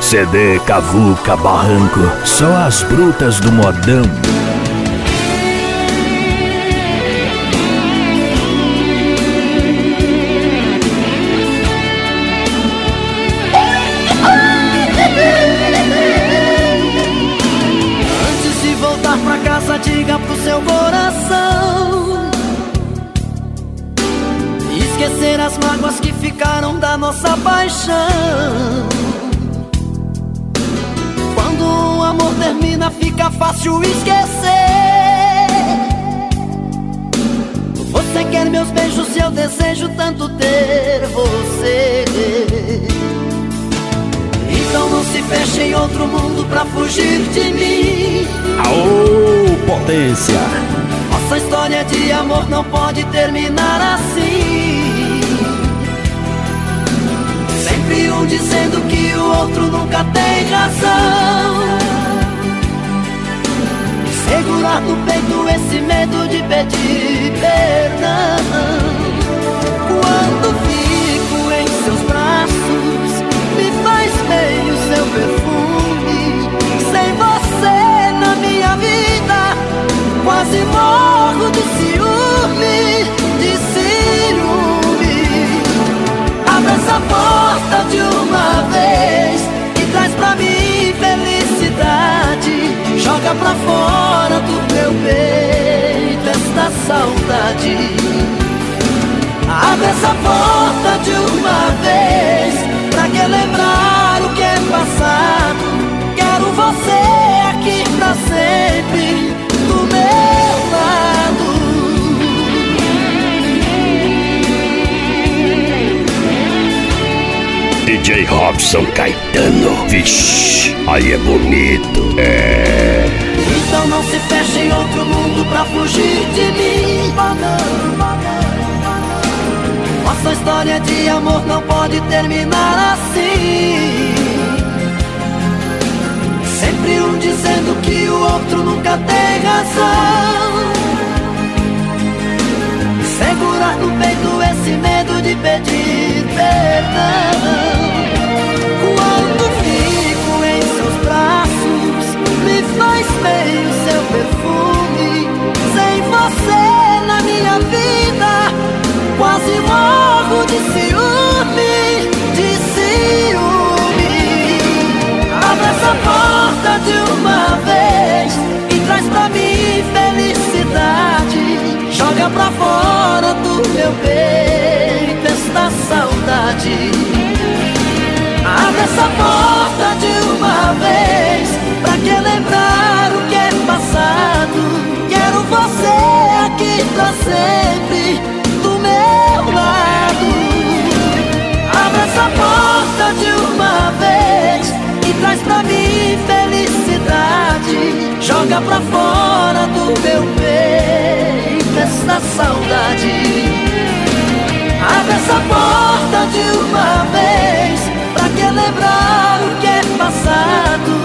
CD, cavuca, barranco, só as brutas do modão. Antes de voltar pra casa, diga pro seu coração esquecer as mágoas que ficaram da nossa paixão. Quando o amor termina, fica fácil esquecer. Você quer meus beijos e eu desejo tanto ter você. Então não se feche em outro mundo pra fugir de mim. Aô, potência! Nossa história de amor não pode terminar assim. Sempre um dizendo que o outro nunca tem razão. Segurar no peito esse medo de pedir perdão. Quando fico em seus braços, me faz bem o seu perfume. Sem você na minha vida, quase morro de ciúme, de ciúme. Abre essa porta de uma vez e traz pra mim felicidade. Joga pra fora do meu peito esta saudade. Abre essa porta de uma vez, pra que lembrar o que é passado. Quero você aqui pra sempre, do meu lado. DJ Robson Caetano, vixe, aí é bonito, é. Então não se feche em outro mundo pra fugir de mim. Nossa história de amor não pode terminar assim. Sempre um dizendo que o outro nunca tem razão. Segurar no peito esse medo de pedir perdão. Quando fico em seus braços, me faz bem o seu perfume. Sem você na minha vida, quase morro de ciúme, de ciúme. Abre essa porta de uma vez e traz pra mim felicidade. Joga pra fora do meu peito esta saudade. Abre essa porta de uma vez, pra que lembrar o que é passado. Quero você aqui pra sempre, do meu lado. Abre essa porta de uma vez e traz pra mim felicidade. Joga pra fora do meu peito esta saudade. Abre essa porta de uma vez, pra que lembrar o que é passado.